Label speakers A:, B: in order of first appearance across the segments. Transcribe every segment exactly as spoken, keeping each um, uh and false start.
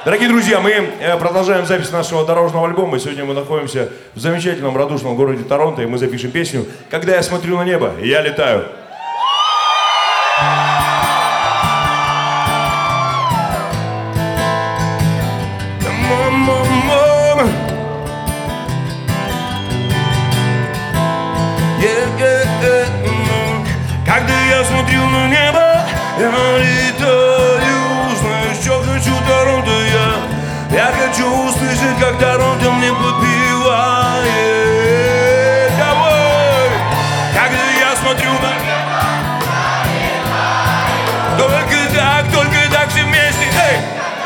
A: Дорогие друзья, мы продолжаем запись нашего дорожного альбома. Сегодня мы находимся в замечательном радушном городе Торонто, и мы запишем песню «Когда я смотрю на небо, я летаю». Когда я смотрю на небо, я летаю. Знаешь, что хочу, Торонто я. Я хочу услышать, как Торонто мне подпевает. Давай! Когда я смотрю на небо, только так, только так все вместе. Эй!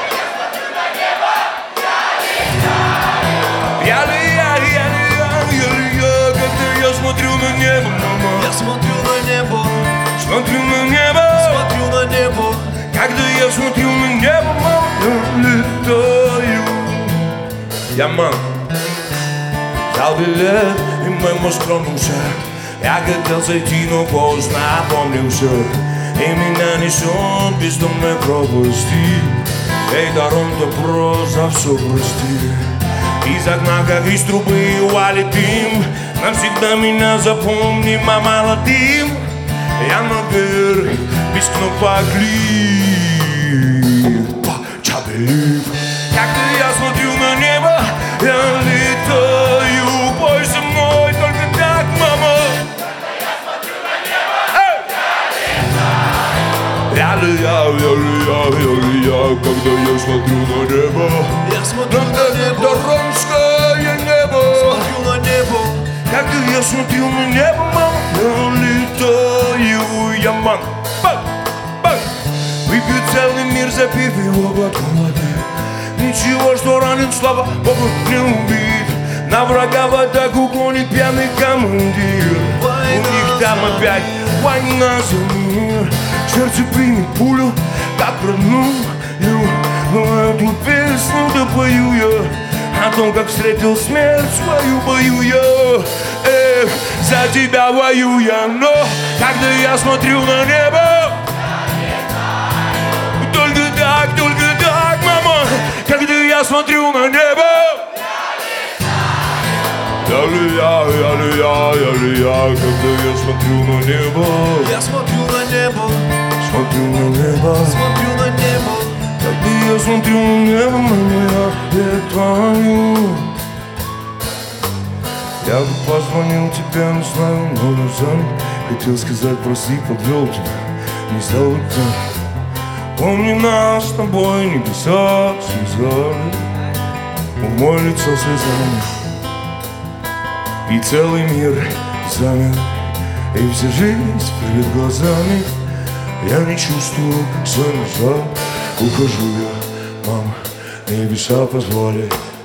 A: Я летаю, я летаю, я летаю, когда я смотрю на небо, мама.
B: Я смотрю на небо,
A: смотрю на небо,
B: смотрю на небо.
A: когда я смотрю на небо, мама, я летаю. Я, мам, взял билет и мимо скромнулся. Я хотел зайти, но поздно опомнился. И меня несет бездомной пропасти. Эй, Торонто, просто все прости. Из окна, как из трубы, валит дым. Навсегда меня запомни, мама, молодым. Я наверх, без кнопок лифт. Чабелив. Когда я смотрю на небо, я летаю. Пой со мной, только так, мама. Когда я смотрю на небо, я летаю. Я летаю, я летаю, когда я смотрю на небо.
B: Я смотрю на небо,
A: Торонское небо.
B: смотрю на небо.
A: Когда я смотрю на небо, мама, я летаю. Я, мам, бак, бак. Выпью целый мир, запив его глотком воды. Ничего, что ранен, слава Богу, не убит. На врага в атаку гонит пьяный командир. У них там опять война за мир. Сердце примет пулю, как родную. Но эту песню допою я о том, как встретил смерть свою, бою я. Эх, за тебя воюю я. Но когда я смотрю на небо, только так, только так, мама. Когда я смотрю на небо, я летаю, я летаю, я летаю. Когда я смотрю на небо,
B: Я смотрю на небо,
A: смотрю на небо.
B: смотрю на небо.
A: Когда я смотрю на небо, мама, я летаю. Я бы позвонил тебе, не знаю, но занят. Хотел сказать, прости, подвел тебя, не сделал это. Помни нас с тобой, небеса связали. Умой лицо слезами, и целый мир замер. И вся жизнь перед глазами. Я не чувствую, как сон назад. Ухожу я, мама, небеса позволят.